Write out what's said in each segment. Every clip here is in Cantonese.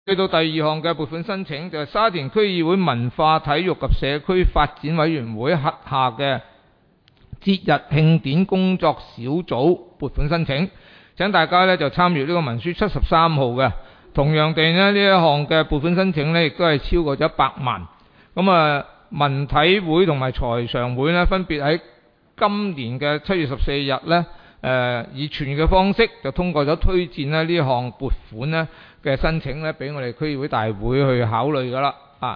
去到第二項嘅撥款申請，就係沙田區議會文化體育及社區發展委員會轄下嘅節日慶典工作小組撥款申請，請大家呢就參閱呢個文書73號嘅。同樣地呢，呢一項嘅撥款申請呢亦都係超過咗100萬。咁文體會同埋財常會呢，分別喺今年嘅7月14日呢，以傳閱嘅方式就通過咗推薦呢項撥款呢嘅申請呢，俾我哋區議會大會去考慮噶啦。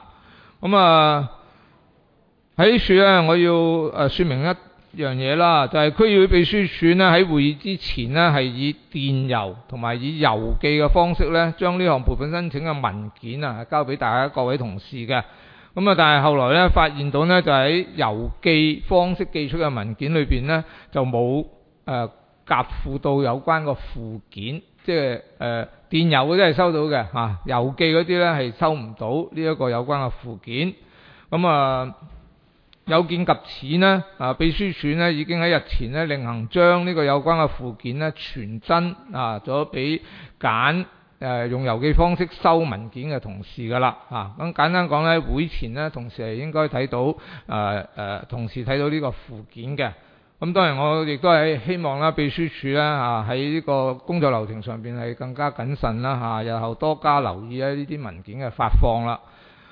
喺呢處呢，我要說明一樣嘢啦，就係區議會秘書處呢喺會議之前呢，係以電郵同埋以郵寄嘅方式呢，將呢項撥款申請嘅文件交俾大家各位同事嘅。但係後來呢，發現到呢，就喺郵寄方式寄出嘅文件裏邊呢，就冇夾附到有關個附件，即係電郵嗰啲係收到嘅，郵寄嗰啲呢係收唔到呢一個有關嘅附件。有見及此呢，秘書處呢已經喺日前呢另行將呢個有關嘅附件呢傳真咗俾用郵寄方式收文件嘅同事噶啦。咁簡單講呢，會前呢同事係應該睇到同事睇到呢個附件嘅。咁當然我亦都係希望啦，秘書處呢喺呢個工作流程上邊係更加謹慎啦，日後多加留意呢啲文件嘅發放啦。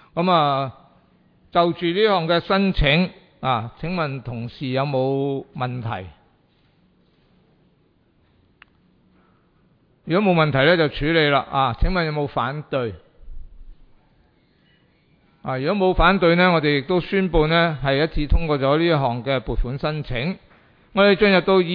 就住呢項嘅申請請問同事有冇問題？如果冇問題呢，就處理啦。請問有冇反對？如果冇反對呢，我哋亦都宣佈呢係一致通過咗呢一項嘅撥款申請。我哋進入到